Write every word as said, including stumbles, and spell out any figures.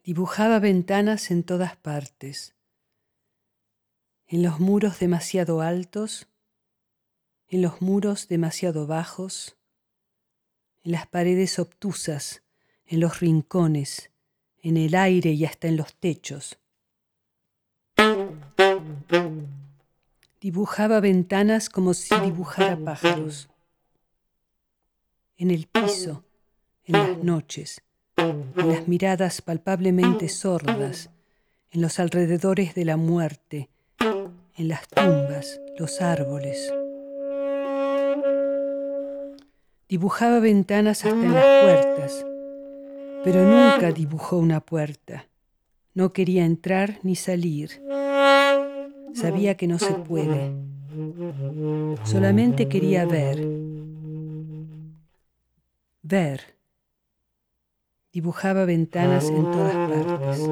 Dibujaba ventanas en todas partes, en los muros demasiado altos, en los muros demasiado bajos, en las paredes obtusas, en los rincones, en el aire y hasta en los techos. Dibujaba ventanas como si dibujara pájaros. En el piso, en las noches, en las miradas palpablemente sordas, en los alrededores de la muerte, en las tumbas, los árboles. Dibujaba ventanas hasta en las puertas, pero nunca dibujó una puerta. No quería entrar ni salir. Sabía que no se puede. Solamente quería ver. Ver. Dibujaba ventanas en todas partes.